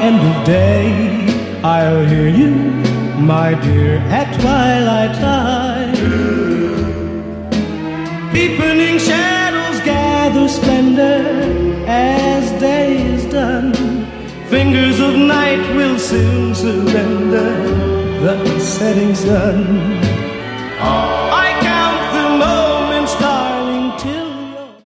end of day, I'll hear you, my dear, at twilight time. Deepening shadows gather splendor as day is done. Fingers of night will soon surrender the setting sun.